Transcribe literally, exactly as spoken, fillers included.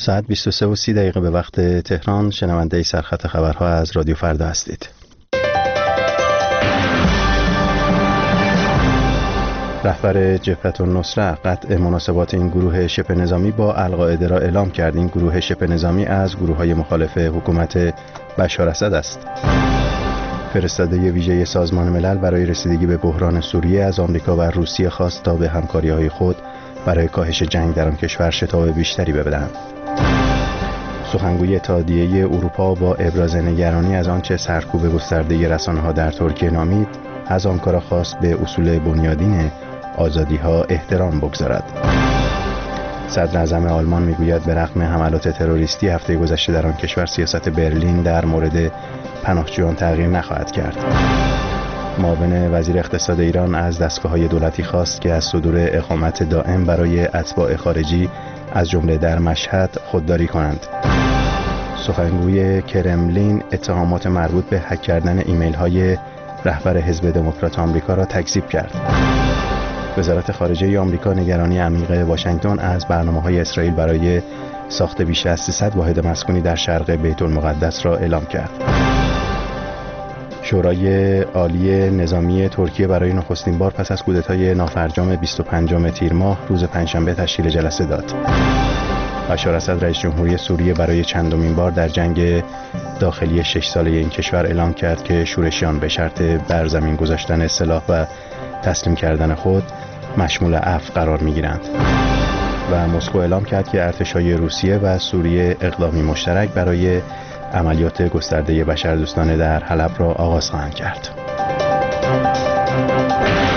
ساعت بیست و سه و سی دقیقه به وقت تهران. شنونده سرخط خبرها از رادیو فردا هستید. رهبر جبهة النصره قطع مناسبات این گروه شبه نظامی با القاعده را اعلام کرد. این گروه شبه نظامی از گروه‌های مخالف حکومت بشار اسد است. فرستاده ویژه سازمان ملل برای رسیدگی به بحران سوریه از آمریکا و روسیه خواست تا به همکاری‌های خود برای کاهش جنگ در آن کشور شتاب بیشتری بدهند. سخنگوی اتحادیه اروپا با ابراز نگرانی از آنچه سرکوب گسترده رسانه‌ها در ترکیه نامید، از آنکارا خواست به اصول بنیادین آزادی‌ها احترام بگذارد. صدر اعظم آلمان میگوید به رغم حملات تروریستی هفته گذشته در آن کشور، سیاست برلین در مورد پناهجویان تغییر نخواهد کرد. معاون وزیر اقتصاد ایران از دستگاه‌های دولتی خواست که از صدور اقامت دائم برای اتباع خارجی از جمله در مشهد خودداری کنند. سخنگوی کرملین اتهامات مربوط به هک کردن ایمیل‌های رهبر حزب دموکرات آمریکا را تکذیب کرد. وزارت خارجه آمریکا نگرانی عمیق واشنگتن از برنامه‌های اسرائیل برای ساخت بیش از سیصد واحد مسکونی در شرق بیت المقدس را اعلام کرد. شورای عالی نظامی ترکیه برای نخستین بار پس از کودتای نافرجام بیست و پنجم تیر ماه روز پنجشنبه تشکیل جلسه داد. بشار اسد رئیس جمهوری سوریه برای چندمین بار در جنگ داخلی شش ساله این کشور اعلام کرد که شورشیان به شرط بر زمین گذاشتن سلاح و تسلیم کردن خود مشمول عفو قرار می‌گیرند. و مسکو اعلام کرد که ارتش‌های روسیه و سوریه اقدامی مشترک برای عملیات گسترده بشردوستانه در حلب را آغاز خواهند کرد.